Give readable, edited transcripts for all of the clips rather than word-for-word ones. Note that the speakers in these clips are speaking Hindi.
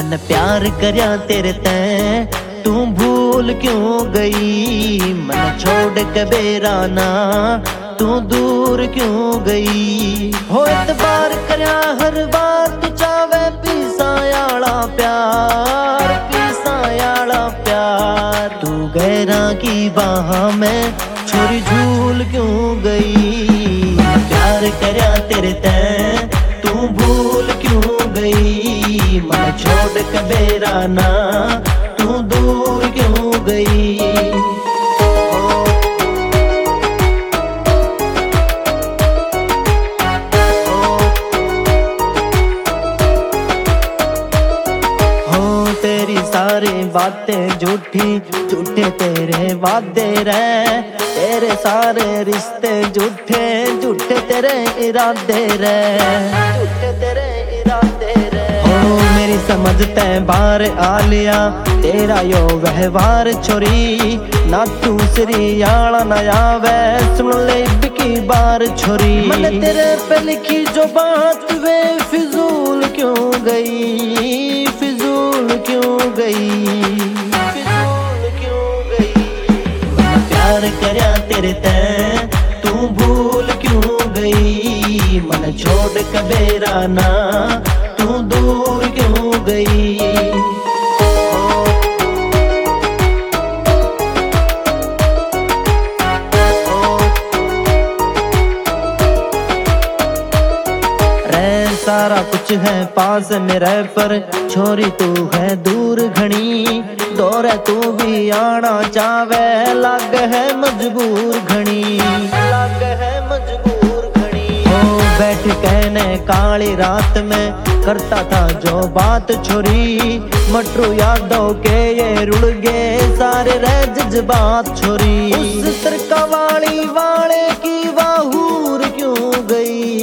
मन प्यार करया तेरे तैं तू भूल क्यों गई। मन छोड़ के बेराना तू दूर क्यों गई। हो इतबार करया हर बार तू चावे पीसायाला प्यार, पीसायाला प्यार। तू गैरा की बाह में छोरी झूल क्यों गई। प्यार करया तेरे तैं तू भूल क्यों गई। मन छोड़ के बेराना तू दूर क्यों गई। तेरी सारी बातें झूठी, झूठे तेरे वादे रहे। तेरे सारे रिश्ते झूठे, झूठे तेरे इरादे रहे, झूठे तेरे इरादे रहे। ओ मेरी समझ तैं बाहर आ लिया तेरा यो व्यवहार छोरी। ना तू श्रीयाला न आवे सुन ले बिकी बार छोरी। मैंने तेरे पे लिखी जो बात वे फिजूल क्यों गई, फिजूल क्यों गई, फिजूल क्यों गई। प्यार करया तेरे तैं तू भूल क्यों गई। मन छोड़ के बेराना तू दूर क्यों गई। सारा कुछ है पास मेरे पर छोरी तू है दूर घनी। दौर तू भी आना चावे लग है मजबूर घनी, लग है मजबूर घनी। ओ बैठ कहने काली रात में करता था जो बात छोरी। मटरू यादों के ये रुड़ गए सारे रह जज्बात छोरी। उस तरका वाली वाले की वाहूर क्यों गई,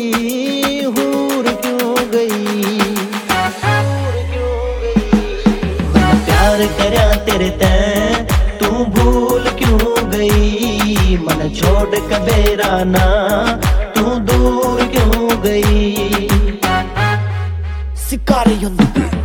करया तेरे तैं तू भूल क्यों गई। मन छोड़ के बेराना तू दूर क्यों गई। शिकारी